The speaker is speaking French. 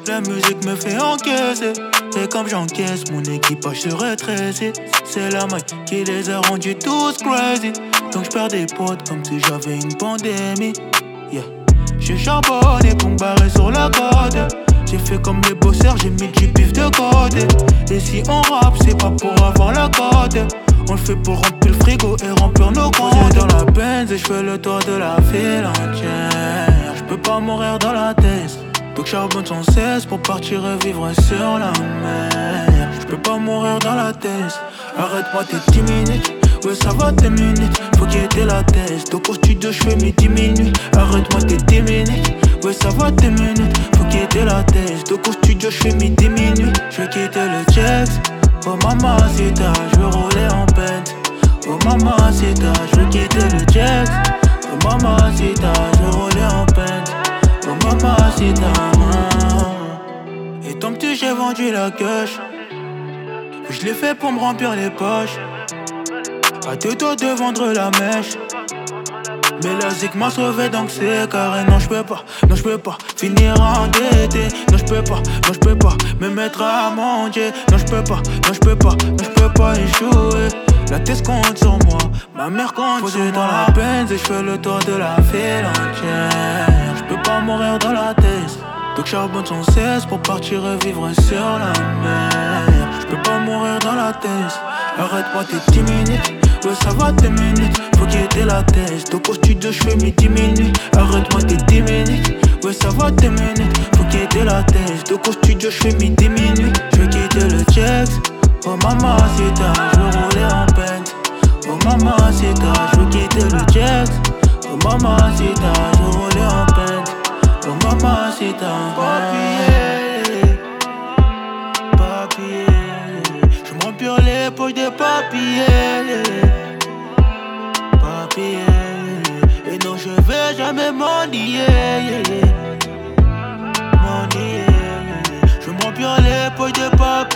La musique me fait encaisser. Et comme j'encaisse, mon équipage se rétrécit. C'est la maille qui les a rendus tous crazy. Donc j'perds des potes comme si j'avais une pandémie. Yeah. J'suis charbonné pour me barrer sur la côte. J'ai fait comme les bosseurs, j'ai mis du bif de côté. Et si on rappe, c'est pas pour avoir la cote. On le fait pour remplir le frigo et remplir nos comptes. J'ai dans la Benz et j'fais le tour de la ville entière. J'peux pas mourir dans la tête. Donc charbonne sans cesse pour partir et vivre sur la mer. J'peux pas mourir dans la tête. Arrête-moi tes 10 minutes. Ouais ça va tes minutes. Faut qu'il y ait la tête. Donc au studio j'fais mes 10 minutes. Arrête-moi tes 10 minutes. Ouais ça va tes minutes. Faut qu'il y ait la tête. Donc au studio j'fais mes 10 minutes. J'vais quitter le checks. Oh mamacita, j'veux rouler en pente. Oh mamacita, j'veux quitter le checks. Oh mamacita, j'veux rouler en pente. Oh mamacita. Et ton petit j'ai vendu la queue. Je l'ai fait pour me remplir les poches. À deux doigts de vendre la mèche. Mais la zik m'a sauvé donc c'est carré. Non j'peux pas, non j'peux pas finir endetté. Non j'peux pas, non j'peux pas me mettre à manger. Non j'peux pas, non j'peux pas, non j'peux pas échouer. La tête compte sur moi, ma mère compte sur moi. Dans la Benz et j'fais le tour de la ville entière. J'peux pas mourir dans la tête. Donc charbonne sans cesse pour partir et vivre sur la mer. J'peux pas mourir dans la tête. Arrête-moi tes 10 minutes. Ouais ça va tes minutes. Faut qu'il y ait la tête. Donc au studio j'fais mes 10 minutes. Arrête-moi tes 10 minutes. Ouais ça va tes minutes. Faut qu'il y ait la tête. Donc au studio j'fais mes 10 minutes. J'veux quitter le checks. Oh mamacita, j'veux rouler en pente. Oh mamacita, j'veux quitter le checks. Oh mamacita, j'veux rouler en pente. Oh mamacita. Papier, papier. J'me remplir les poches de papier. Papier. Et non je vais jamais m'ennuyer. M'ennuyer. J'me remplir les poches de papier.